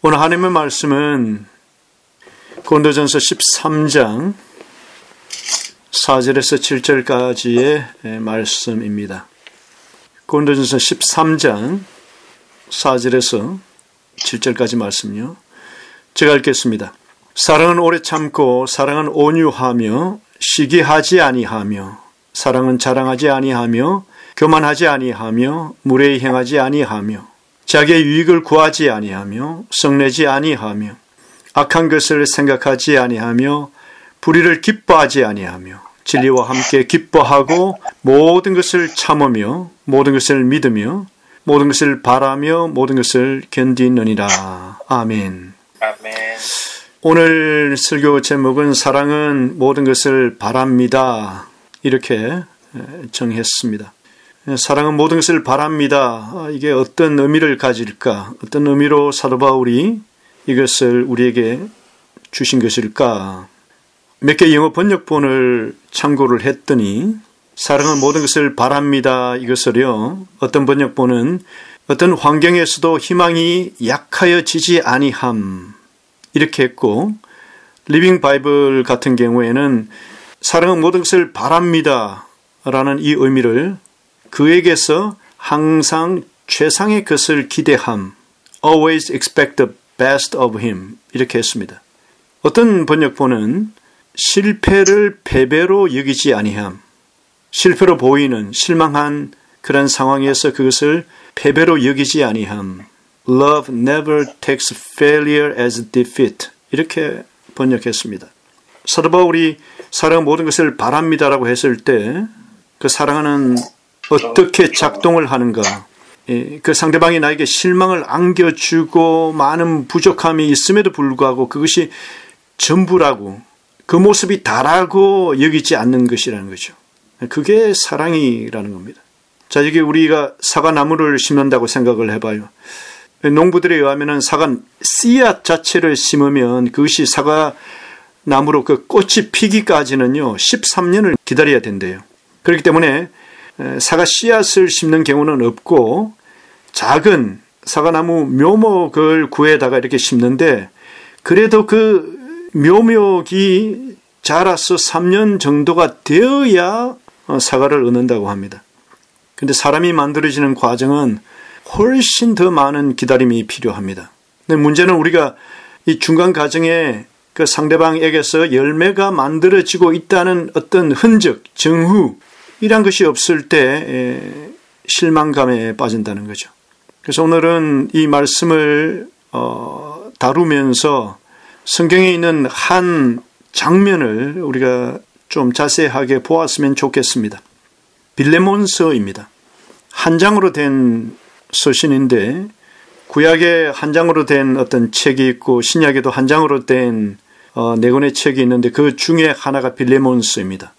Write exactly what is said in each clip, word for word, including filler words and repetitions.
오늘 하나님의 말씀은 고린도전서 십삼 장 사 절에서 칠 절까지의 말씀입니다. 고린도전서 십삼 장 사 절에서 칠 절까지 말씀요. 제가 읽겠습니다. 사랑은 오래 참고 사랑은 온유하며 시기하지 아니하며 사랑은 자랑하지 아니하며 교만하지 아니하며 무례히 행하지 아니하며 자기의 유익을 구하지 아니하며 성내지 아니하며 악한 것을 생각하지 아니하며 불의를 기뻐하지 아니하며 진리와 함께 기뻐하고 모든 것을 참으며 모든 것을 믿으며 모든 것을 바라며 모든 것을 견디느니라. 아멘. 아멘. 오늘 설교 제목은 사랑은 모든 것을 바랍니다. 이렇게 정했습니다. 사랑은 모든 것을 바랍니다. 이게 어떤 의미를 가질까? 어떤 의미로 사도 바울이 이것을 우리에게 주신 것일까? 몇 개 영어 번역본을 참고를 했더니 사랑은 모든 것을 바랍니다. 이것을요. 어떤 번역본은 어떤 환경에서도 희망이 약하여지지 아니함 이렇게 했고 리빙 바이블 같은 경우에는 사랑은 모든 것을 바랍니다. 라는 이 의미를 그에게서 항상 최상의 것을 기대함 always expect the best of him 이렇게 했습니다. 어떤 번역본은 실패를 패배로 여기지 아니함 실패로 보이는 실망한 그런 상황에서 그것을 패배로 여기지 아니함 Love never takes failure as defeat 이렇게 번역했습니다. 사도 바울이 사랑은 모든 것을 바랍니다라고 했을 때 그 사랑은 어떻게 작동을 하는가 그 상대방이 나에게 실망을 안겨주고 많은 부족함이 있음에도 불구하고 그것이 전부라고 그 모습이 다라고 여기지 않는 것이라는 거죠. 그게 사랑이라는 겁니다. 자, 여기 우리가 사과나무를 심는다고 생각을 해봐요. 농부들에 의하면 사과 씨앗 자체를 심으면 그것이 사과나무로 그 꽃이 피기까지는요 십삼 년을 기다려야 된대요. 그렇기 때문에 사과 씨앗을 심는 경우는 없고 작은 사과나무 묘목을 구해다가 이렇게 심는데 그래도 그 묘목이 자라서 삼 년 정도가 되어야 사과를 얻는다고 합니다. 그런데 사람이 만들어지는 과정은 훨씬 더 많은 기다림이 필요합니다. 근데 문제는 우리가 이 중간 과정에 그 상대방에게서 열매가 만들어지고 있다는 어떤 흔적, 증후 이런 것이 없을 때 실망감에 빠진다는 거죠. 그래서 오늘은 이 말씀을 어, 다루면서 성경에 있는 한 장면을 우리가 좀 자세하게 보았으면 좋겠습니다. 빌레몬서입니다. 한 장으로 된 서신인데 구약에 한 장으로 된 어떤 책이 있고 신약에도 한 장으로 된 어, 네 권의 책이 있는데 그 중에 하나가 빌레몬서입니다.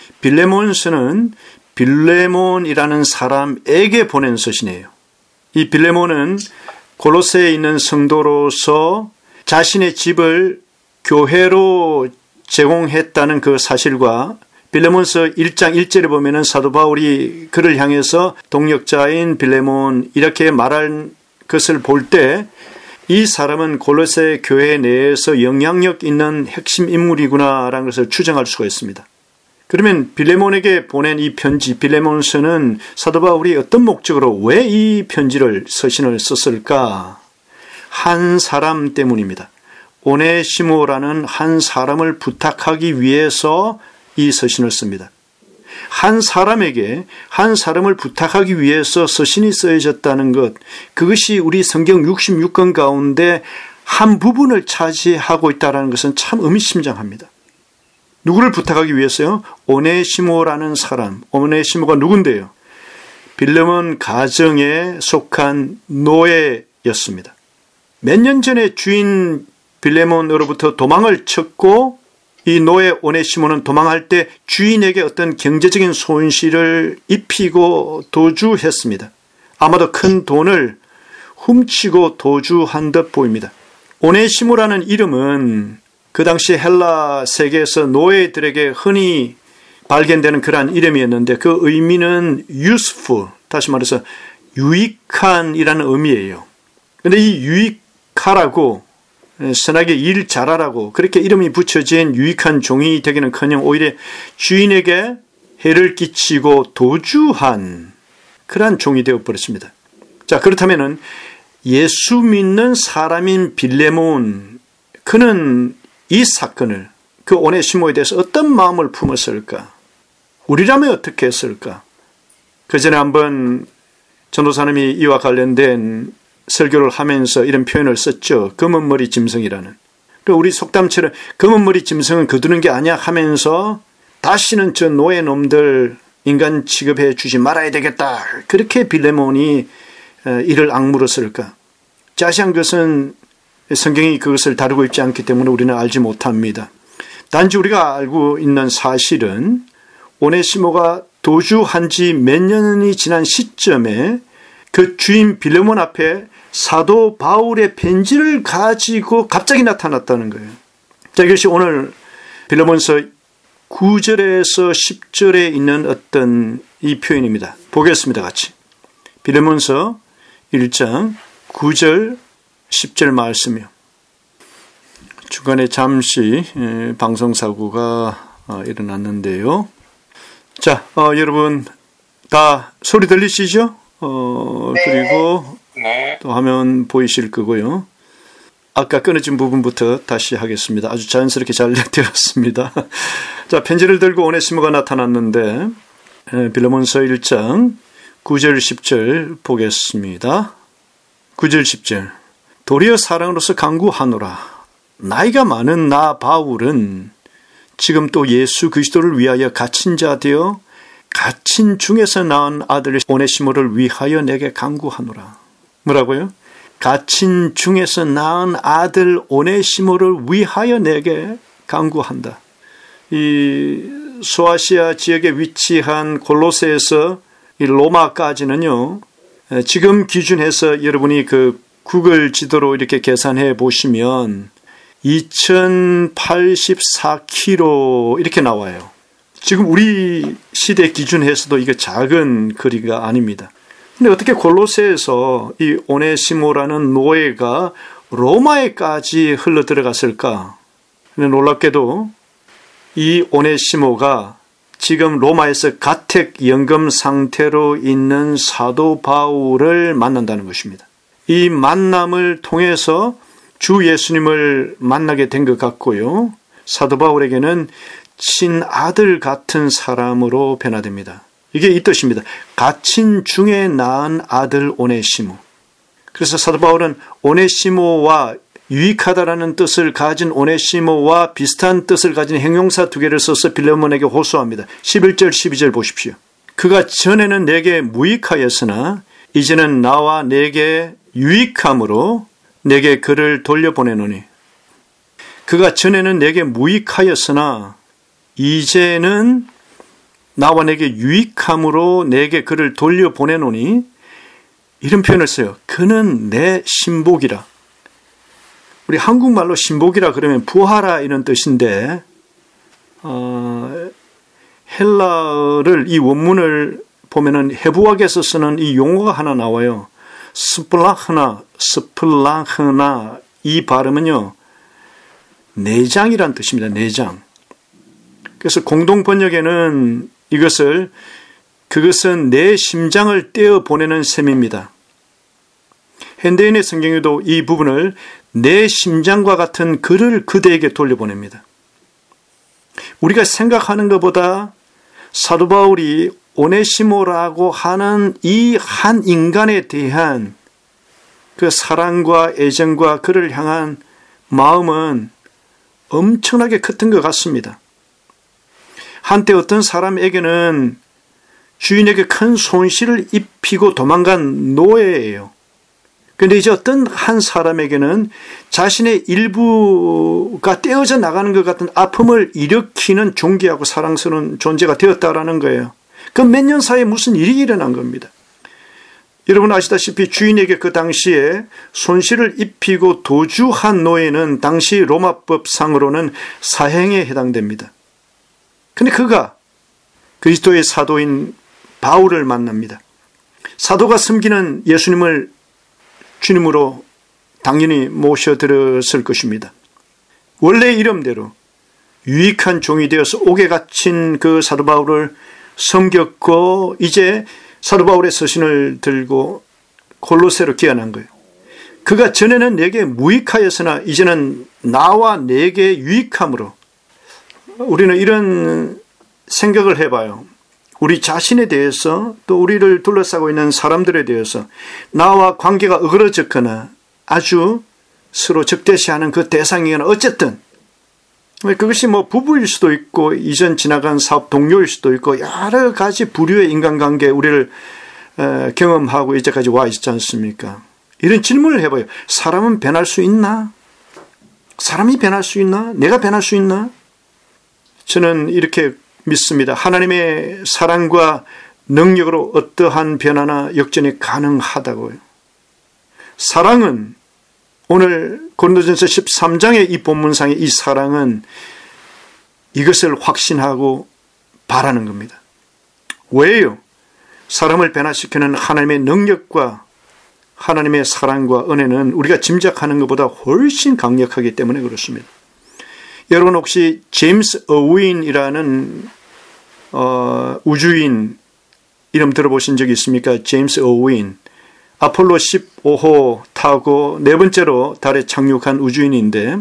빌레몬서는 빌레몬이라는 사람에게 보낸 서신이에요. 이 빌레몬은 골로새에 있는 성도로서 자신의 집을 교회로 제공했다는 그 사실과 빌레몬서 일 장 일 절에 보면은 사도 바울이 그를 향해서 동역자인 빌레몬 이렇게 말한 것을 볼 때 이 사람은 골로새 교회 내에서 영향력 있는 핵심 인물이구나라는 것을 추정할 수가 있습니다. 그러면 빌레몬에게 보낸 이 편지 빌레몬서는 사도 바울이 어떤 목적으로 왜 이 편지를 서신을 썼을까? 한 사람 때문입니다. 오네시모라는 한 사람을 부탁하기 위해서 이 서신을 씁니다. 한 사람에게 한 사람을 부탁하기 위해서 서신이 쓰여졌다는 것, 그것이 우리 성경 육십육 권 가운데 한 부분을 차지하고 있다는 것은 참 의미심장합니다. 누구를 부탁하기 위해서요? 오네시모라는 사람. 오네시모가 누군데요? 빌레몬 가정에 속한 노예였습니다. 몇 년 전에 주인 빌레몬으로부터 도망을 쳤고 이 노예 오네시모는 도망할 때 주인에게 어떤 경제적인 손실을 입히고 도주했습니다. 아마도 큰 돈을 훔치고 도주한 듯 보입니다. 오네시모라는 이름은 그 당시 헬라 세계에서 노예들에게 흔히 발견되는 그러한 이름이었는데 그 의미는 useful, 다시 말해서 유익한이라는 의미예요. 그런데 이 유익하라고, 선하게 일 잘하라고 그렇게 이름이 붙여진 유익한 종이 되기는커녕 오히려 주인에게 해를 끼치고 도주한 그러한 종이 되어버렸습니다. 자, 그렇다면은 예수 믿는 사람인 빌레몬, 그는 이 사건을, 그 오네시모에 대해서 어떤 마음을 품었을까? 우리라면 어떻게 했을까? 그 전에 한번 전도사님이 이와 관련된 설교를 하면서 이런 표현을 썼죠. 검은머리 짐승이라는. 우리 속담처럼 검은머리 짐승은 거두는 게 아니야 하면서 다시는 저 노예놈들 인간 취급해 주지 말아야 되겠다. 그렇게 빌레몬이 이를 악물었을까? 자세한 것은 성경이 그것을 다루고 있지 않기 때문에 우리는 알지 못합니다. 단지 우리가 알고 있는 사실은 오네시모가 도주한 지 몇 년이 지난 시점에 그 주인 빌레몬 앞에 사도 바울의 편지를 가지고 갑자기 나타났다는 거예요. 자, 이것이 오늘 빌레몬서 구 절에서 십 절에 있는 어떤 이 표현입니다. 보겠습니다, 같이. 빌레몬서 일 장 구 절 십 절 말씀이요. 중간에 잠시 방송사고가 일어났는데요. 자, 어, 여러분 다 소리 들리시죠? 어, 네. 그리고 네. 또 화면 보이실 거고요. 아까 끊어진 부분부터 다시 하겠습니다. 아주 자연스럽게 잘 되었습니다. 자, 편지를 들고 오네시모가 나타났는데 빌레몬서 일 장 구 절 십 절 보겠습니다. 구 절 십 절. 도리어 사랑으로서 간구하노라. 나이가 많은 나 바울은 지금 또 예수 그리스도를 위하여 갇힌 자 되어 갇힌 중에서 낳은 아들 오네시모를 위하여 내게 간구하노라. 뭐라고요? 갇힌 중에서 낳은 아들 오네시모를 위하여 내게 간구한다. 이 소아시아 지역에 위치한 골로새에서 이 로마까지는요, 지금 기준해서 여러분이 그 구글 지도로 이렇게 계산해 보시면 이천팔십사 킬로미터 이렇게 나와요. 지금 우리 시대 기준해서도 이게 작은 거리가 아닙니다. 근데 어떻게 골로새에서 이 오네시모라는 노예가 로마에까지 흘러 들어갔을까? 근데 놀랍게도 이 오네시모가 지금 로마에서 가택 연금 상태로 있는 사도 바울을 만난다는 것입니다. 이 만남을 통해서 주 예수님을 만나게 된 것 같고요. 사도 바울에게는 친아들 같은 사람으로 변화됩니다. 이게 이 뜻입니다. 갇힌 중에 낳은 아들 오네시모. 그래서 사도 바울은 오네시모와 유익하다라는 뜻을 가진 오네시모와 비슷한 뜻을 가진 형용사 두 개를 써서 빌레몬에게 호소합니다. 십일 절 십이 절 보십시오. 그가 전에는 내게 무익하였으나 이제는 나와 내게 유익함으로 내게 그를 돌려보내노니. 그가 전에는 내게 무익하였으나 이제는 나와 내게 유익함으로 내게 그를 돌려보내노니. 이런 표현을 써요. 그는 내 신복이라. 우리 한국말로 신복이라 그러면 부하라 이런 뜻인데 어, 헬라어를 이 원문을 보면은 헤브학에서 쓰는 이 용어가 하나 나와요. 스플라흐나, 스플라흐나 이 발음은요, 내장이란 뜻입니다. 내장. 그래서 공동 번역에는 이것을 그것은 내 심장을 떼어 보내는 셈입니다. 현대인의 성경에도 이 부분을 내 심장과 같은 그를 그대에게 돌려보냅니다. 우리가 생각하는 것보다 사도 바울이 오네시모라고 하는 이 한 인간에 대한 그 사랑과 애정과 그를 향한 마음은 엄청나게 컸던 것 같습니다. 한때 어떤 사람에게는 주인에게 큰 손실을 입히고 도망간 노예예요. 그런데 이제 어떤 한 사람에게는 자신의 일부가 떼어져 나가는 것 같은 아픔을 일으키는 존귀하고 사랑스러운 존재가 되었다라는 거예요. 그 몇 년 사이에 무슨 일이 일어난 겁니다. 여러분 아시다시피 주인에게 그 당시에 손실을 입히고 도주한 노예는 당시 로마법상으로는 사형에 해당됩니다. 근데 그가 그리스도의 사도인 바울을 만납니다. 사도가 섬기는 예수님을 주님으로 당연히 모셔들었을 것입니다. 원래 이름대로 유익한 종이 되어서 옥에 갇힌 그 사도 바울을 섬겼고 이제 사도 바울의 서신을 들고 골로새로 귀환한 거예요. 그가 전에는 내게 무익하였으나 이제는 나와 내게 유익함으로. 우리는 이런 생각을 해봐요. 우리 자신에 대해서 또 우리를 둘러싸고 있는 사람들에 대해서 나와 관계가 어그러졌거나 아주 서로 적대시하는 그 대상이거나 어쨌든 그것이 뭐 부부일 수도 있고 이전 지나간 사업 동료일 수도 있고 여러 가지 부류의 인간관계 우리를 경험하고 이제까지 와 있지 않습니까? 이런 질문을 해봐요. 사람은 변할 수 있나? 사람이 변할 수 있나? 내가 변할 수 있나? 저는 이렇게 믿습니다. 하나님의 사랑과 능력으로 어떠한 변화나 역전이 가능하다고요. 사랑은 오늘 고린도전서 십삼 장의 이 본문상의 이 사랑은 이것을 확신하고 바라는 겁니다. 왜요? 사람을 변화시키는 하나님의 능력과 하나님의 사랑과 은혜는 우리가 짐작하는 것보다 훨씬 강력하기 때문에 그렇습니다. 여러분 혹시 제임스 어윈이라는 어, 우주인 이름 들어보신 적이 있습니까? 제임스 어윈. 아폴로 십오 호 타고 네 번째로 달에 착륙한 우주인인데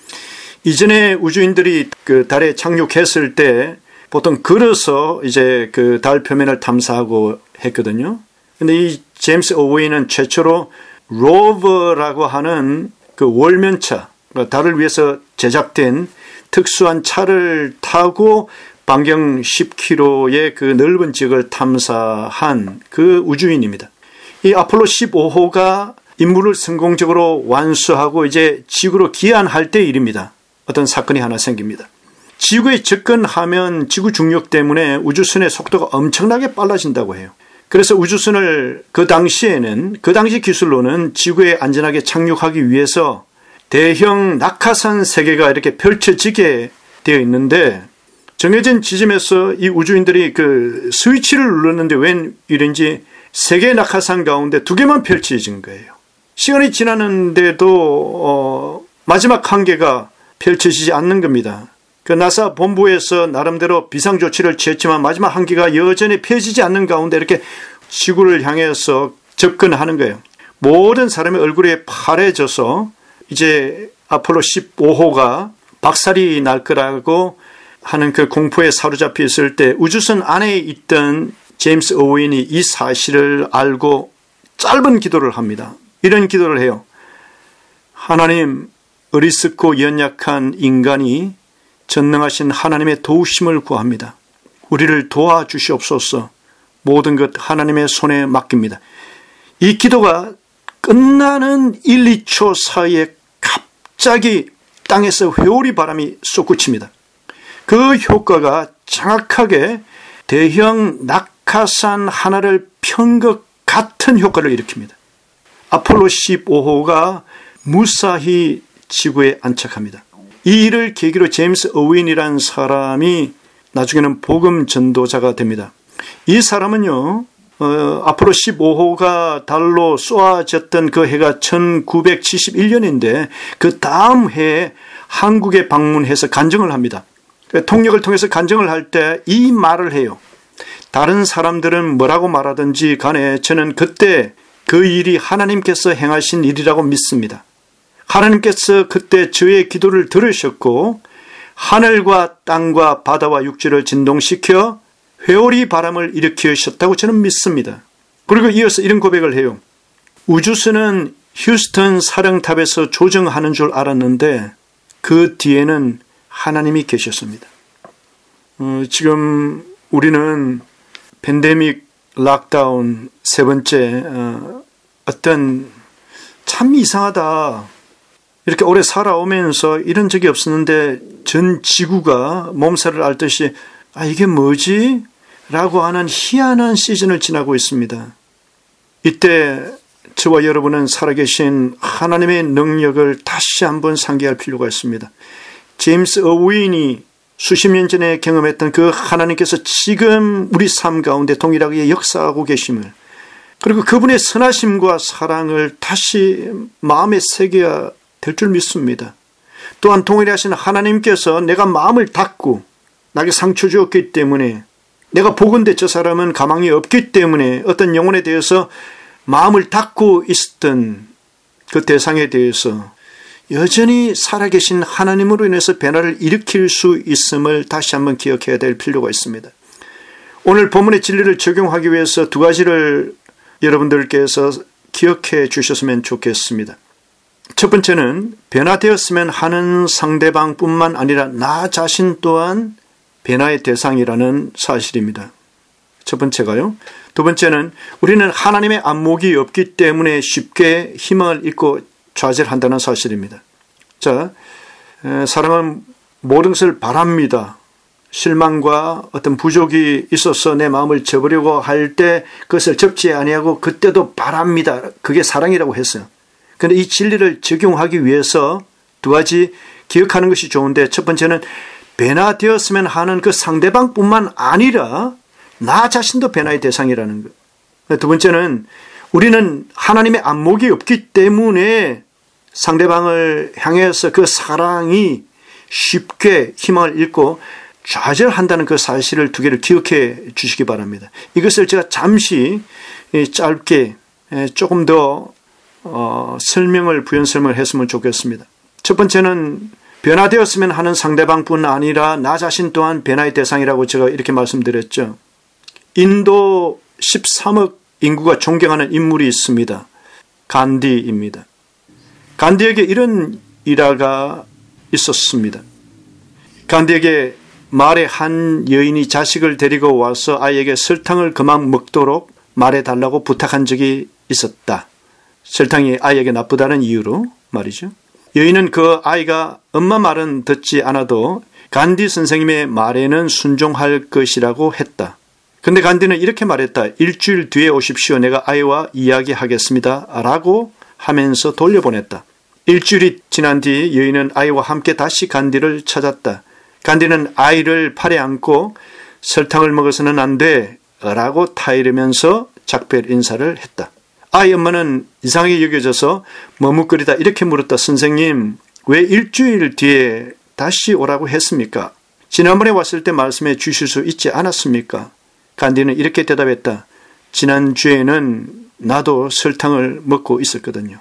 이전에 우주인들이 그 달에 착륙했을 때 보통 걸어서 이제 그 달 표면을 탐사하고 했거든요. 근데 이 제임스 어웨이는 최초로 로버라고 하는 그 월면차, 달을 위해서 제작된 특수한 차를 타고 반경 십 킬로미터의 그 넓은 지역을 탐사한 그 우주인입니다. 이 아폴로 십오 호가 임무를 성공적으로 완수하고 이제 지구로 귀환할 때 일입니다. 어떤 사건이 하나 생깁니다. 지구에 접근하면 지구 중력 때문에 우주선의 속도가 엄청나게 빨라진다고 해요. 그래서 우주선을 그 당시에는 그 당시 기술로는 지구에 안전하게 착륙하기 위해서 대형 낙하산 세 개가 이렇게 펼쳐지게 되어 있는데 정해진 지점에서 이 우주인들이 그 스위치를 눌렀는데 웬 일인지 세 개의 낙하산 가운데 두 개만 펼쳐진 거예요. 시간이 지났는데도 어, 마지막 한 개가 펼쳐지지 않는 겁니다. 그 나사 본부에서 나름대로 비상조치를 취했지만 마지막 한 개가 여전히 펴지지 않는 가운데 이렇게 지구를 향해서 접근하는 거예요. 모든 사람의 얼굴이 파래져서 이제 아폴로 십오 호가 박살이 날 거라고 하는 그 공포에 사로잡혀 있을 때 우주선 안에 있던 제임스 어웨인이 이 사실을 알고 짧은 기도를 합니다. 이런 기도를 해요. 하나님, 어리석고 연약한 인간이 전능하신 하나님의 도우심을 구합니다. 우리를 도와주시옵소서. 모든 것 하나님의 손에 맡깁니다. 이 기도가 끝나는 일, 이 초 사이에 갑자기 땅에서 회오리 바람이 솟구칩니다. 그 효과가 정확하게 대형 낙하산 하나를 편 것 같은 효과를 일으킵니다. 아폴로 십오 호가 무사히 지구에 안착합니다. 이 일을 계기로 제임스 어윈이라는 사람이 나중에는 복음 전도자가 됩니다. 이 사람은요, 어, 아폴로 십오 호가 달로 쏘아졌던 그 해가 천구백칠십일 년인데 그 다음 해에 한국에 방문해서 간증을 합니다. 통역을 통해서 간증을 할 때 이 말을 해요. 다른 사람들은 뭐라고 말하든지 간에 저는 그때 그 일이 하나님께서 행하신 일이라고 믿습니다. 하나님께서 그때 저의 기도를 들으셨고 하늘과 땅과 바다와 육지를 진동시켜 회오리 바람을 일으키셨다고 저는 믿습니다. 그리고 이어서 이런 고백을 해요. 우주선은 휴스턴 사령탑에서 조정하는 줄 알았는데 그 뒤에는 하나님이 계셨습니다. 어, 지금 우리는 팬데믹 락다운 세 번째 어, 어떤 참 이상하다. 이렇게 오래 살아오면서 이런 적이 없었는데 전 지구가 몸살을 앓듯이 아 이게 뭐지? 라고 하는 희한한 시즌을 지나고 있습니다. 이때 저와 여러분은 살아계신 하나님의 능력을 다시 한번 상기할 필요가 있습니다. 제임스 어윈이 수십 년 전에 경험했던 그 하나님께서 지금 우리 삶 가운데 동일하게 역사하고 계심을 그리고 그분의 선하심과 사랑을 다시 마음에 새겨야 될 줄 믿습니다. 또한 동일하신 하나님께서 내가 마음을 닫고 나에게 상처 주었기 때문에, 내가 보건대 저 사람은 가망이 없기 때문에 어떤 영혼에 대해서 마음을 닫고 있었던 그 대상에 대해서 여전히 살아계신 하나님으로 인해서 변화를 일으킬 수 있음을 다시 한번 기억해야 될 필요가 있습니다. 오늘 본문의 진리를 적용하기 위해서 두 가지를 여러분들께서 기억해 주셨으면 좋겠습니다. 첫 번째는 변화되었으면 하는 상대방뿐만 아니라 나 자신 또한 변화의 대상이라는 사실입니다. 첫 번째가요. 두 번째는 우리는 하나님의 안목이 없기 때문에 쉽게 희망을 잃고 좌절한다는 사실입니다. 자, 사랑은 모든 것을 바랍니다. 실망과 어떤 부족이 있어서 내 마음을 접으려고 할 때 그것을 접지 아니하고 그때도 바랍니다. 그게 사랑이라고 했어요. 그런데 이 진리를 적용하기 위해서 두 가지 기억하는 것이 좋은데, 첫 번째는 변화되었으면 하는 그 상대방뿐만 아니라 나 자신도 변화의 대상이라는 것. 두 번째는 우리는 하나님의 안목이 없기 때문에 상대방을 향해서 그 사랑이 쉽게 희망을 잃고 좌절한다는 그 사실을 두 개를 기억해 주시기 바랍니다. 이것을 제가 잠시 짧게 조금 더 어, 설명을 부연 설명을 했으면 좋겠습니다. 첫 번째는 변화되었으면 하는 상대방뿐 아니라 나 자신 또한 변화의 대상이라고 제가 이렇게 말씀드렸죠. 인도 십삼억 인구가 존경하는 인물이 있습니다. 간디입니다. 간디에게 이런 일화가 있었습니다. 간디에게 말에 한 여인이 자식을 데리고 와서 아이에게 설탕을 그만 먹도록 말해달라고 부탁한 적이 있었다. 설탕이 아이에게 나쁘다는 이유로 말이죠. 여인은 그 아이가 엄마 말은 듣지 않아도 간디 선생님의 말에는 순종할 것이라고 했다. 근데 간디는 이렇게 말했다. 일주일 뒤에 오십시오. 내가 아이와 이야기하겠습니다. 라고 하면서 돌려보냈다. 일주일이 지난 뒤 여인은 아이와 함께 다시 간디를 찾았다. 간디는 아이를 팔에 안고 설탕을 먹어서는 안 돼 라고 타이르면서 작별 인사를 했다. 아이 엄마는 이상하게 여겨져서 머뭇거리다 이렇게 물었다. 선생님, 왜 일주일 뒤에 다시 오라고 했습니까? 지난번에 왔을 때 말씀해 주실 수 있지 않았습니까? 간디는 이렇게 대답했다. 지난주에는 나도 설탕을 먹고 있었거든요.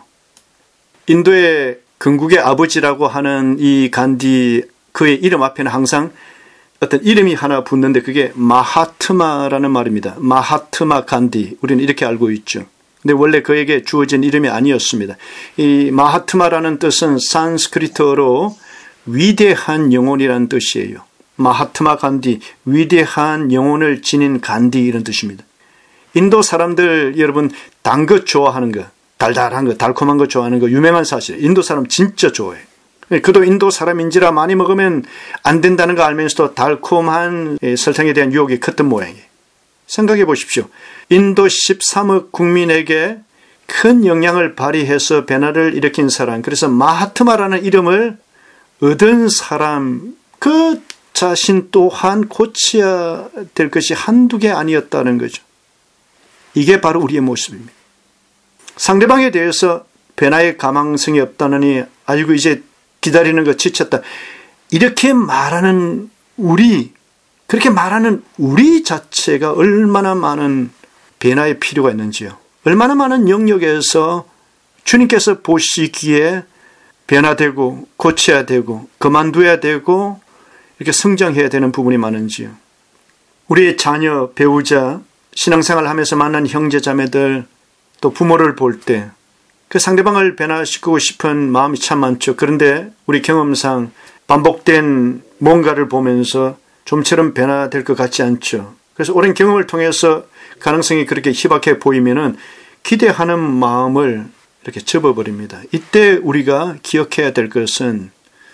인도의 건국의 아버지라고 하는 이 간디, 그의 이름 앞에는 항상 어떤 이름이 하나 붙는데 그게 마하트마라는 말입니다. 마하트마 간디. 우리는 이렇게 알고 있죠. 근데 원래 그에게 주어진 이름이 아니었습니다. 이 마하트마라는 뜻은 산스크리트어로 위대한 영혼이라는 뜻이에요. 마하트마 간디, 위대한 영혼을 지닌 간디 이런 뜻입니다. 인도 사람들 여러분 단 것 좋아하는 거, 달달한 거, 달콤한 거 좋아하는 거 유명한 사실. 인도 사람 진짜 좋아해. 그도 인도 사람인지라 많이 먹으면 안 된다는 거 알면서도 달콤한 설탕에 대한 유혹이 컸던 모양이에요. 생각해 보십시오. 인도 십삼억 국민에게 큰 영향을 발휘해서 변화를 일으킨 사람, 그래서 마하트마라는 이름을 얻은 사람, 그 자신 또한 고쳐야 될 것이 한두 개 아니었다는 거죠. 이게 바로 우리의 모습입니다. 상대방에 대해서 변화의 가망성이 없다느니 아이고 이제 기다리는 거 지쳤다. 이렇게 말하는 우리, 그렇게 말하는 우리 자체가 얼마나 많은 변화의 필요가 있는지요. 얼마나 많은 영역에서 주님께서 보시기에 변화되고 고쳐야 되고 그만둬야 되고 이렇게 성장해야 되는 부분이 많은지요. 우리의 자녀, 배우자, 신앙생활을 하면서 만난 형제 자매들, 또 부모를 볼 때 그 상대방을 변화시키고 싶은 마음이 참 많죠. 그런데 우리 경험상 반복된 뭔가를 보면서 좀처럼 변화될 것 같지 않죠. 그래서 오랜 경험을 통해서 가능성이 그렇게 희박해 보이면은 기대하는 마음을 이렇게 접어버립니다. 이때 우리가 기억해야 될 것은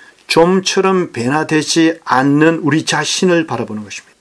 좀처럼 변화되지 않는 우리 자신을 바라보는 것입니다.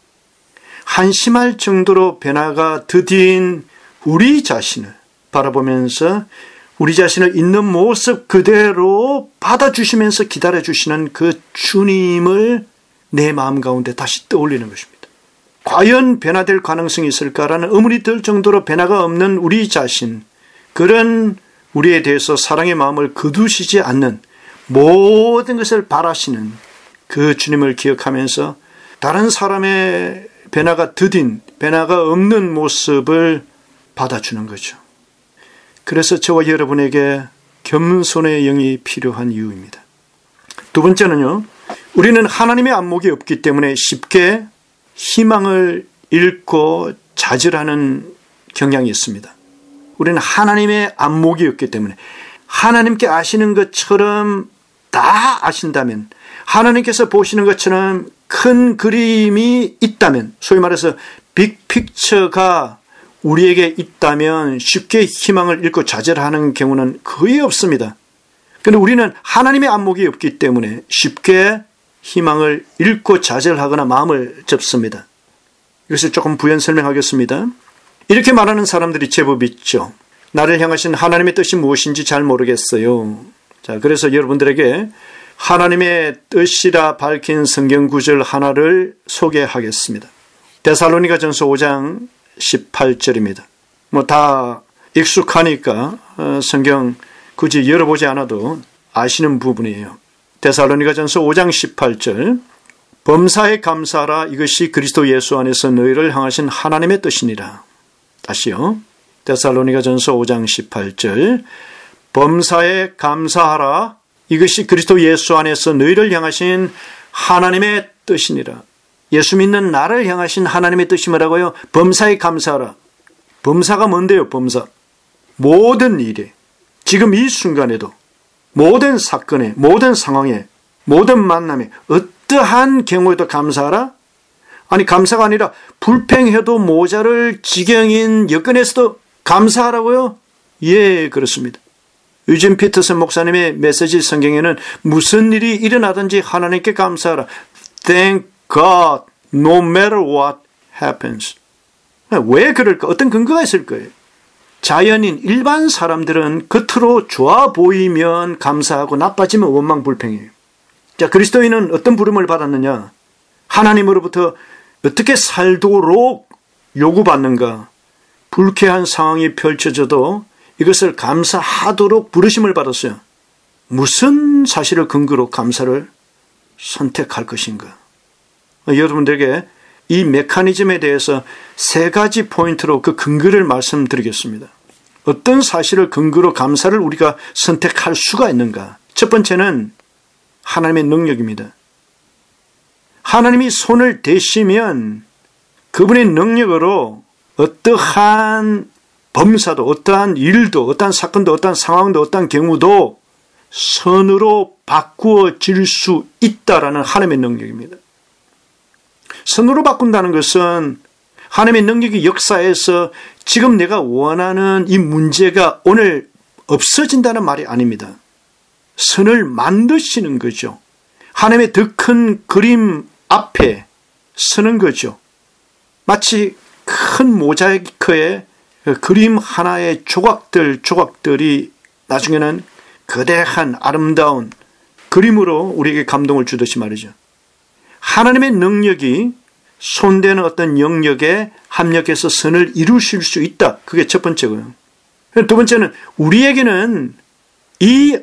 한심할 정도로 변화가 더딘 우리 자신을 바라보면서 우리 자신을 있는 모습 그대로 받아주시면서 기다려주시는 그 주님을 내 마음 가운데 다시 떠올리는 것입니다. 과연 변화될 가능성이 있을까라는 의문이 들 정도로 변화가 없는 우리 자신, 그런 우리에 대해서 사랑의 마음을 거두시지 않는, 모든 것을 바라시는 그 주님을 기억하면서 다른 사람의 변화가 더딘, 변화가 없는 모습을 받아주는 거죠. 그래서 저와 여러분에게 겸손의 영이 필요한 이유입니다. 두 번째는요, 우리는 하나님의 안목이 없기 때문에 쉽게 희망을 잃고 좌절하는 경향이 있습니다. 우리는 하나님의 안목이 없기 때문에, 하나님께 아시는 것처럼 다 아신다면, 하나님께서 보시는 것처럼 큰 그림이 있다면, 소위 말해서 빅픽처가 우리에게 있다면 쉽게 희망을 잃고 좌절하는 경우는 거의 없습니다. 그런데 우리는 하나님의 안목이 없기 때문에 쉽게 희망을 잃고 좌절하거나 마음을 접습니다. 이것을 조금 부연 설명하겠습니다. 이렇게 말하는 사람들이 제법 있죠. 나를 향하신 하나님의 뜻이 무엇인지 잘 모르겠어요. 자, 그래서 여러분들에게 하나님의 뜻이라 밝힌 성경 구절 하나를 소개하겠습니다. 데살로니가전서 오 장 십팔 절입니다. 뭐 다 익숙하니까 성경 굳이 열어보지 않아도 아시는 부분이에요. 데살로니가전서 오 장 십팔 절, 범사에 감사하라, 이것이 그리스도 예수 안에서 너희를 향하신 하나님의 뜻이니라. 다시요. 데살로니가전서 오 장 십팔 절, 범사에 감사하라, 이것이 그리스도 예수 안에서 너희를 향하신 하나님의 뜻이니라. 예수 믿는 나를 향하신 하나님의 뜻이 뭐라고요? 범사에 감사하라. 범사가 뭔데요? 범사. 모든 일에, 지금 이 순간에도, 모든 사건에, 모든 상황에, 모든 만남에, 어떠한 경우에도 감사하라? 아니, 감사가 아니라 불평해도 모자랄 지경인 여건에서도 감사하라고요? 예, 그렇습니다. 유진 피터슨 목사님의 메시지 성경에는 무슨 일이 일어나든지 하나님께 감사하라. Thank God, no matter what happens. 왜 그럴까? 어떤 근거가 있을 거예요. 자연인, 일반 사람들은 겉으로 좋아 보이면 감사하고 나빠지면 원망불평해요. 자, 그리스도인은 어떤 부름을 받았느냐? 하나님으로부터 어떻게 살도록 요구받는가? 불쾌한 상황이 펼쳐져도 이것을 감사하도록 부르심을 받았어요. 무슨 사실을 근거로 감사를 선택할 것인가? 여러분들에게 이 메커니즘에 대해서 세 가지 포인트로 그 근거를 말씀드리겠습니다. 어떤 사실을 근거로 감사를 우리가 선택할 수가 있는가? 첫 번째는 하나님의 능력입니다. 하나님이 손을 대시면 그분의 능력으로 어떠한 범사도, 어떠한 일도, 어떠한 사건도, 어떠한 상황도, 어떠한 경우도 선으로 바꾸어질 수 있다라는 하나님의 능력입니다. 선으로 바꾼다는 것은 하나님의 능력이 역사에서 지금 내가 원하는 이 문제가 오늘 없어진다는 말이 아닙니다. 선을 만드시는 거죠. 하나님의 더 큰 그림 앞에 서는 거죠. 마치 큰 모자이크에 그림 하나의 조각들, 조각들이 나중에는 거대한 아름다운 그림으로 우리에게 감동을 주듯이 말이죠. 하나님의 능력이 손대는 어떤 영역에 합력해서 선을 이루실 수 있다. 그게 첫 번째고요. 두 번째는 우리에게는 이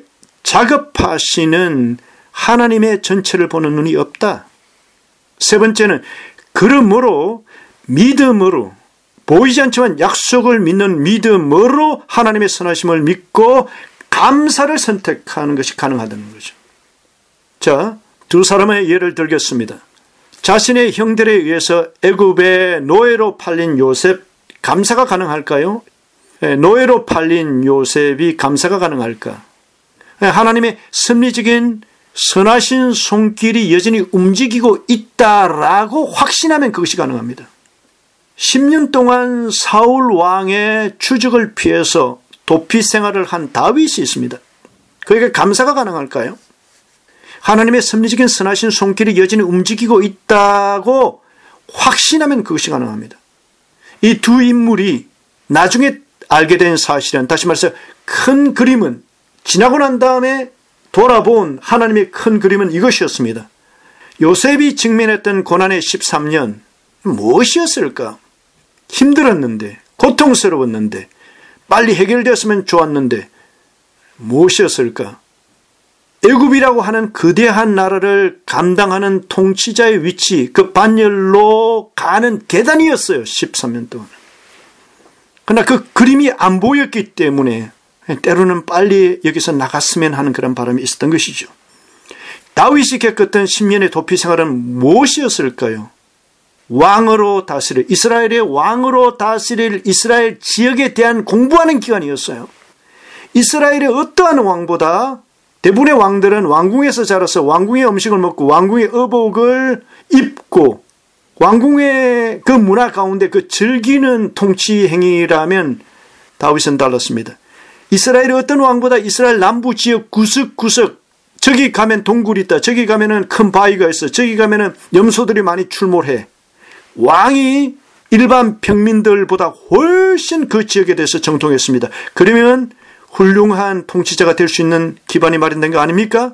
작업하시는 하나님의 전체를 보는 눈이 없다. 세 번째는 그러므로 믿음으로, 보이지 않지만 약속을 믿는 믿음으로 하나님의 선하심을 믿고 감사를 선택하는 것이 가능하다는 거죠. 자, 두 사람의 예를 들겠습니다. 자신의 형들에 의해서 애굽의 노예로 팔린 요셉, 감사가 가능할까요? 노예로 팔린 요셉이 감사가 가능할까? 하나님의 섭리적인 선하신 손길이 여전히 움직이고 있다라고 확신하면 그것이 가능합니다. 십 년 동안 사울 왕의 추적을 피해서 도피 생활을 한 다윗이 있습니다. 그에게 감사가 가능할까요? 하나님의 섭리적인 선하신 손길이 여전히 움직이고 있다고 확신하면 그것이 가능합니다. 이 두 인물이 나중에 알게 된 사실은, 다시 말해서 큰 그림은, 지나고 난 다음에 돌아본 하나님의 큰 그림은 이것이었습니다. 요셉이 직면했던 고난의 십삼 년, 무엇이었을까? 힘들었는데, 고통스러웠는데, 빨리 해결되었으면 좋았는데 무엇이었을까? 애굽이라고 하는 거대한 나라를 감당하는 통치자의 위치, 그 반열로 가는 계단이었어요. 십삼 년 동안. 그러나 그 그림이 안 보였기 때문에 때로는 빨리 여기서 나갔으면 하는 그런 바람이 있었던 것이죠. 다윗이 겪었던 십 년의 도피 생활은 무엇이었을까요? 왕으로 다스릴, 이스라엘의 왕으로 다스릴 이스라엘 지역에 대한 공부하는 기간이었어요. 이스라엘의 어떠한 왕보다 대부분의 왕들은 왕궁에서 자라서 왕궁의 음식을 먹고 왕궁의 의복을 입고 왕궁의 그 문화 가운데 그 즐기는 통치 행위라면 다윗은 달랐습니다. 이스라엘의 어떤 왕보다 이스라엘 남부 지역 구석구석, 저기 가면 동굴이 있다, 저기 가면은 큰 바위가 있어, 저기 가면은 염소들이 많이 출몰해. 왕이 일반 평민들보다 훨씬 그 지역에 대해서 정통했습니다. 그러면 훌륭한 통치자가 될 수 있는 기반이 마련된 거 아닙니까?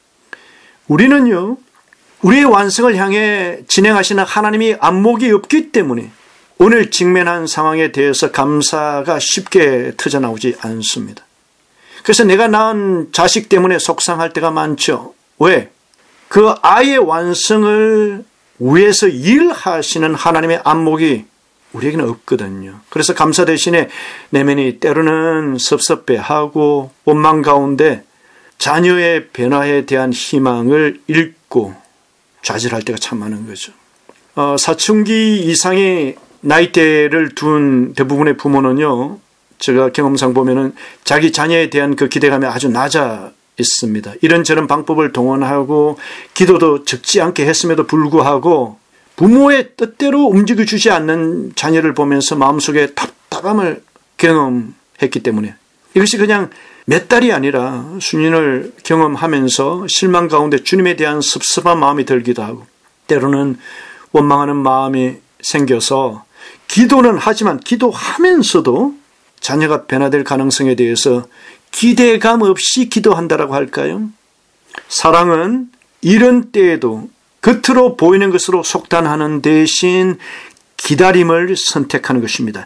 우리는요, 우리의 완성을 향해 진행하시는 하나님이 안목이 없기 때문에 오늘 직면한 상황에 대해서 감사가 쉽게 터져나오지 않습니다. 그래서 내가 낳은 자식 때문에 속상할 때가 많죠. 왜? 그 아이의 완성을 위해서 일하시는 하나님의 안목이 우리에게는 없거든요. 그래서 감사 대신에 내면이 때로는 섭섭해하고 원망 가운데 자녀의 변화에 대한 희망을 잃고 좌절할 때가 참 많은 거죠. 어, 사춘기 이상의 나이대를 둔 대부분의 부모는요, 제가 경험상 보면은 자기 자녀에 대한 그 기대감이 아주 낮아 있습니다. 이런저런 방법을 동원하고 기도도 적지 않게 했음에도 불구하고 부모의 뜻대로 움직여주지 않는 자녀를 보면서 마음속에 답답함을 경험했기 때문에 이것이 그냥 몇 달이 아니라 수년을 경험하면서 실망 가운데 주님에 대한 섭섭한 마음이 들기도 하고 때로는 원망하는 마음이 생겨서 기도는 하지만 기도하면서도 자녀가 변화될 가능성에 대해서 기대감 없이 기도한다라고 할까요? 사랑은 이런 때에도 겉으로 보이는 것으로 속단하는 대신 기다림을 선택하는 것입니다.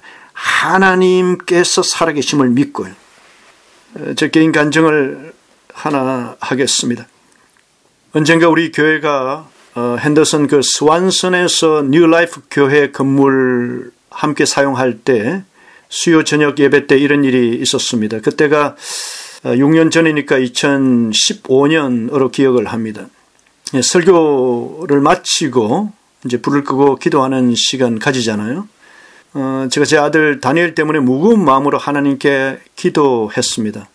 하나님께서 살아계심을 믿고요. 저 개인 간증을 하나 하겠습니다. 언젠가 우리 교회가 핸더슨 그 스완선에서 뉴라이프 교회 건물 함께 사용할 때 수요 저녁 예배 때 이런 일이 있었습니다. 그때가 육 년 전이니까 이천십오 년으로 기억을 합니다. 설교를 마치고 이제 불을 끄고 기도하는 시간 가지잖아요. 어, 제가 제 아들 다니엘 때문에 무거운 마음으로 하나님께 기도했습니다.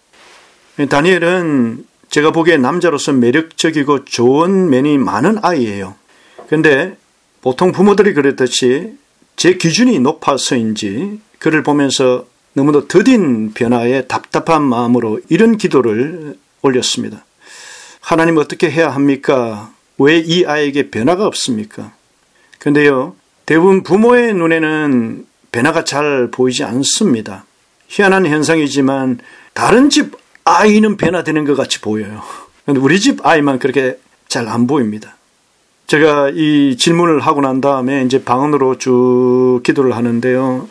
다니엘은 제가 보기에 남자로서 매력적이고 좋은 면이 많은 아이예요. 그런데 보통 부모들이 그랬듯이 제 기준이 높아서인지 그를 보면서 너무도 더딘 변화에 답답한 마음으로 이런 기도를 올렸습니다. 하나님 어떻게 해야 합니까? 왜 이 아이에게 변화가 없습니까? 그런데요, 대부분 부모의 눈에는 변화가 잘 보이지 않습니다. 희한한 현상이지만 다른 집 아이는 변화되는 것 같이 보여요. 그런데 우리 집 아이만 그렇게 잘 안 보입니다. 제가 이 질문을 하고 난 다음에 이제 방언으로 쭉 기도를 하는데요.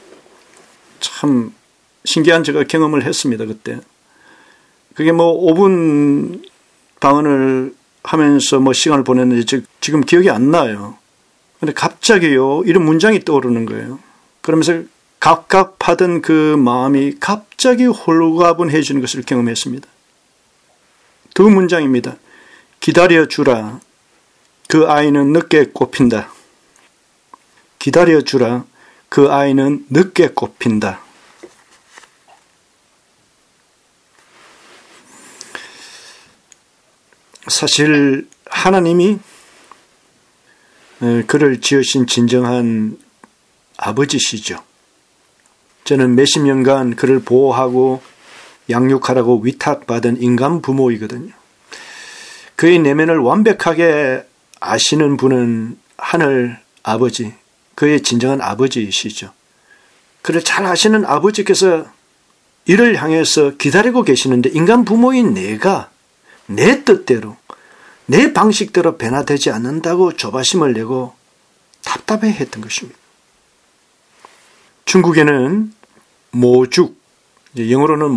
참 신기한 제가 경험을 했습니다, 그때. 그게 뭐 오 분 방언을 하면서 뭐 시간을 보냈는지 지금 기억이 안 나요. 근데 갑자기요, 이런 문장이 떠오르는 거예요. 그러면서 갑갑하던 그 마음이 갑자기 홀가분해지는 것을 경험했습니다. 두 문장입니다. 기다려주라. 그 아이는 늦게 꽃핀다. 기다려주라. 그 아이는 늦게 꽃핀다. 사실 하나님이 그를 지으신 진정한 아버지시죠. 저는 몇십 년간 그를 보호하고 양육하라고 위탁받은 인간 부모이거든요. 그의 내면을 완벽하게 아시는 분은 하늘 아버지, 그의 진정한 아버지이시죠. 그를 잘 아시는 아버지께서 이를 향해서 기다리고 계시는데 인간 부모인 내가 내 뜻대로, 내 방식대로 변화되지 않는다고 조바심을 내고 답답해했던 것입니다. 중국에는 모죽, 영어로는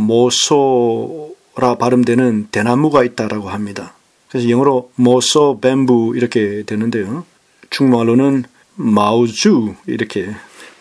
모소라 발음되는 대나무가 있다라고 합니다. 그래서 영어로 모소 뱀부 이렇게 되는데요. 중국말로는 마우주 이렇게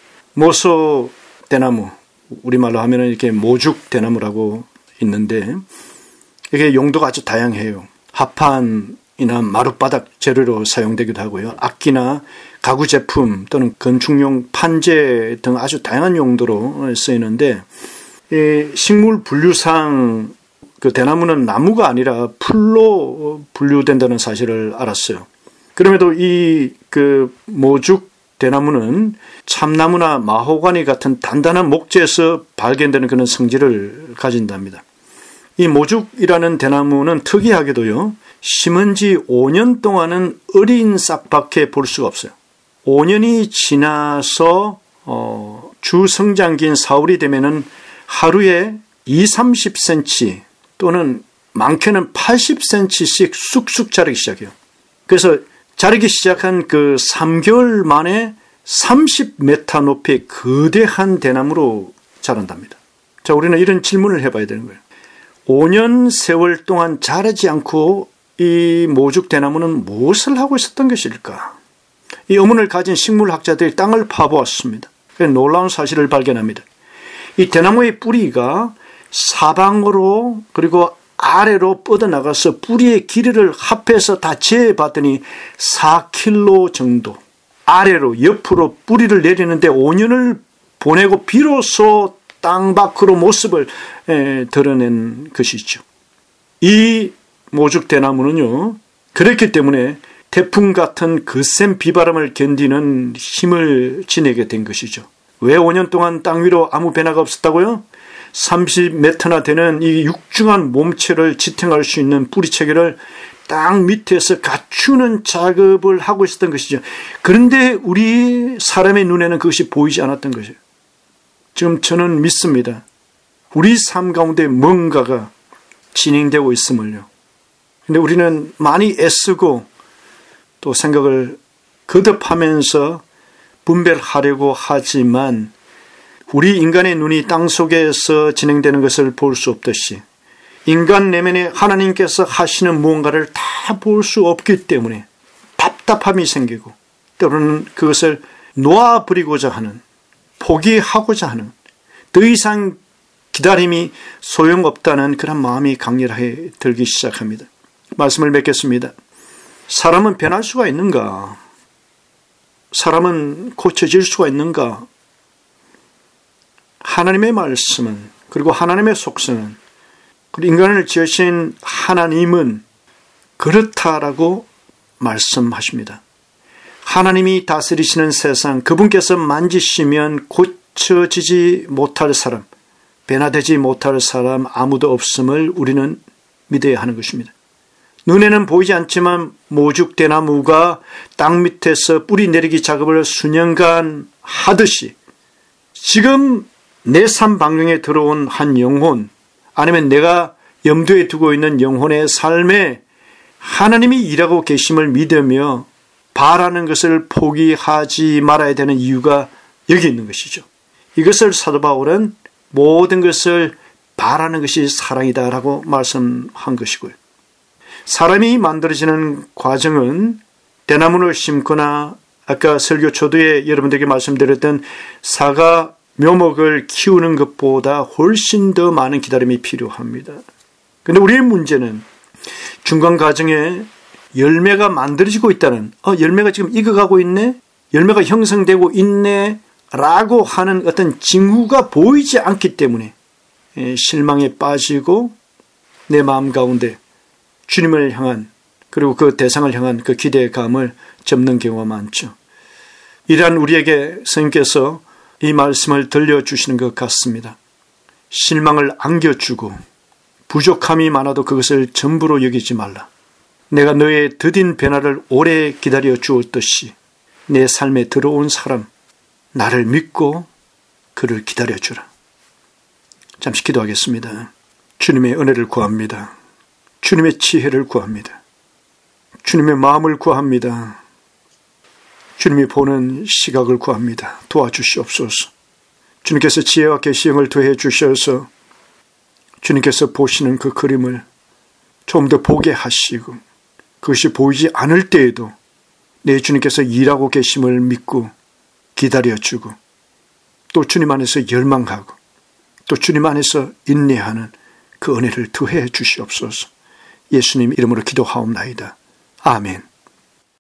모소 대나무, 우리말로 하면은 이렇게 모죽 대나무라고 있는데 이게 용도가 아주 다양해요. 합판이나 마룻바닥 재료로 사용되기도 하고요. 악기나 가구 제품 또는 건축용 판재 등 아주 다양한 용도로 쓰이는데 이 식물 분류상 그 대나무는 나무가 아니라 풀로 분류된다는 사실을 알았어요. 그럼에도 이 그 모죽 대나무는 참나무나 마호가니 같은 단단한 목재에서 발견되는 그런 성질을 가진답니다. 이 모죽이라는 대나무는 특이하게도요, 심은 지 오 년 동안은 어린 싹밖에 볼 수가 없어요. 오 년이 지나서 어, 주성장기인 사월이 되면은 하루에 이삼십 센티미터 또는 많게는 팔십 센티미터씩 쑥쑥 자라기 시작해요. 그래서 자라기 시작한 그 삼 개월 만에 삼십 미터 높이의 거대한 대나무로 자란답니다. 자, 우리는 이런 질문을 해봐야 되는 거예요. 오 년 세월 동안 자라지 않고 이 모죽 대나무는 무엇을 하고 있었던 것일까? 이 의문을 가진 식물학자들이 땅을 파보았습니다. 놀라운 사실을 발견합니다. 이 대나무의 뿌리가 사방으로 그리고 아래로 뻗어나가서 뿌리의 길이를 합해서 다 재봤더니 사 킬로미터 정도 아래로 옆으로 뿌리를 내리는데 오 년을 보내고 비로소 땅 밖으로 모습을 에, 드러낸 것이죠. 이 모죽 대나무는요, 그렇기 때문에 태풍 같은 거센 비바람을 견디는 힘을 지니게 된 것이죠. 왜 오 년 동안 땅 위로 아무 변화가 없었다고요? 삼십 미터나 되는 이 육중한 몸체를 지탱할 수 있는 뿌리체계를 땅 밑에서 갖추는 작업을 하고 있었던 것이죠. 그런데 우리 사람의 눈에는 그것이 보이지 않았던 것이에요. 지금 저는 믿습니다. 우리 삶 가운데 뭔가가 진행되고 있음을요. 근데 우리는 많이 애쓰고 또 생각을 거듭하면서 분별하려고 하지만 우리 인간의 눈이 땅 속에서 진행되는 것을 볼 수 없듯이 인간 내면에 하나님께서 하시는 무언가를 다 볼 수 없기 때문에 답답함이 생기고 때로는 그것을 놓아버리고자 하는, 포기하고자 하는, 더 이상 기다림이 소용없다는 그런 마음이 강렬하게 들기 시작합니다. 말씀을 맺겠습니다. 사람은 변할 수가 있는가? 사람은 고쳐질 수가 있는가? 하나님의 말씀은, 그리고 하나님의 속성은, 그리고 인간을 지으신 하나님은 그렇다라고 말씀하십니다. 하나님이 다스리시는 세상, 그분께서 만지시면 고쳐지지 못할 사람, 변화되지 못할 사람 아무도 없음을 우리는 믿어야 하는 것입니다. 눈에는 보이지 않지만 모죽 대나무가 땅 밑에서 뿌리 내리기 작업을 수년간 하듯이 지금 내 삶 방향에 들어온 한 영혼, 아니면 내가 염두에 두고 있는 영혼의 삶에 하나님이 일하고 계심을 믿으며 바라는 것을 포기하지 말아야 되는 이유가 여기 있는 것이죠. 이것을 사도 바울은 모든 것을 바라는 것이 사랑이다라고 말씀한 것이고요. 사람이 만들어지는 과정은 대나무를 심거나 아까 설교 초두에 여러분들에게 말씀드렸던 사과 묘목을 키우는 것보다 훨씬 더 많은 기다림이 필요합니다. 그런데 우리의 문제는 중간 과정에 열매가 만들어지고 있다는, 어, 열매가 지금 익어가고 있네? 열매가 형성되고 있네? 라고 하는 어떤 징후가 보이지 않기 때문에 실망에 빠지고 내 마음 가운데 주님을 향한, 그리고 그 대상을 향한 그 기대감을 접는 경우가 많죠. 이러한 우리에게 성령께서 이 말씀을 들려주시는 것 같습니다. 실망을 안겨주고 부족함이 많아도 그것을 전부로 여기지 말라. 내가 너의 더딘 변화를 오래 기다려 주었듯이 내 삶에 들어온 사람, 나를 믿고 그를 기다려 주라. 잠시 기도하겠습니다. 주님의 은혜를 구합니다. 주님의 지혜를 구합니다. 주님의 마음을 구합니다. 주님이 보는 시각을 구합니다. 도와주시옵소서. 주님께서 지혜와 계시형을 더해 주셔서 주님께서 보시는 그 그림을 좀 더 보게 하시고, 그것이 보이지 않을 때에도 내 주님께서 일하고 계심을 믿고 기다려주고, 또 주님 안에서 열망하고, 또 주님 안에서 인내하는 그 은혜를 더해 주시옵소서. 예수님 이름으로 기도하옵나이다. 아멘.